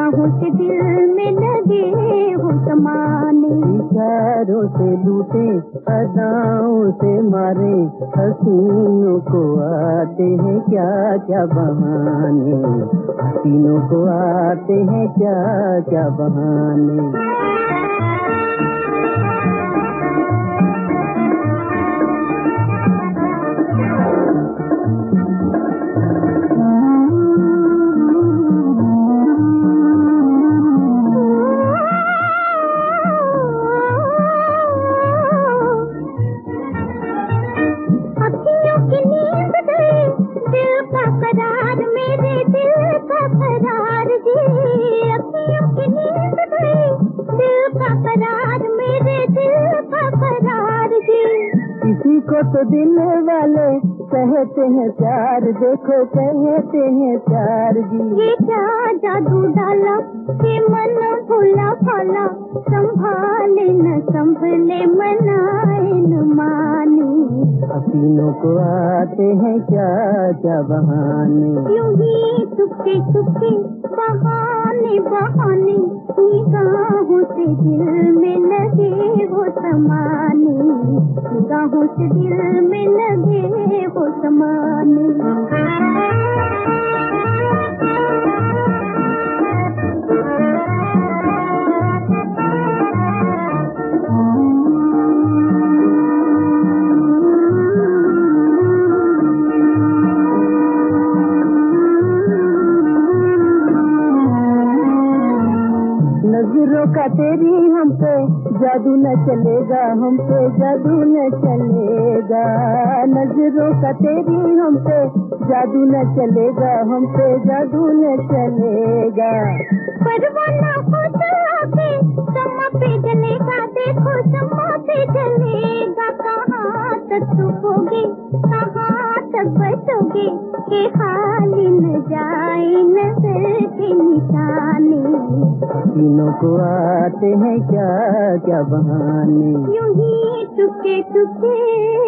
निगाहों से दिल में लगे हो समाने। इशारों से लूटे अदाओं से मारे हसीनों को आते हैं क्या क्या बहाने। हसीनों को आते हैं क्या क्या बहाने। किसी को तो दिल वाले कहते हैं प्यार, देखो कहते हैं प्यार जी। ये क्या जादू डाला कि मन भूला भाला, संभाले न संभले मनाए न माने। हसीनों को आते हैं क्या क्या बहाने। यूं ही चुपके चुपके बहाने बहाने निगाहों से दिल में लगे हो समाने। निगाहों से दिल में लगे हो समाने। नजरों का तेरी हम पे जादू न चलेगा, हम पे जादू न चलेगा। नजरों का तेरी हम पे जादू न चलेगा, हम पे जादू न चलेगा। परवाना हो आके शम्मा पे जलेगा, देखो शम्मा पे जलेगा। कहाँ तक छुपोगे कहाँ तक बचोगे, के खाली न जाए नजर के निशाने। हसीनों को आते हैं क्या क्या बहाने। यूं ही चुपके चुपके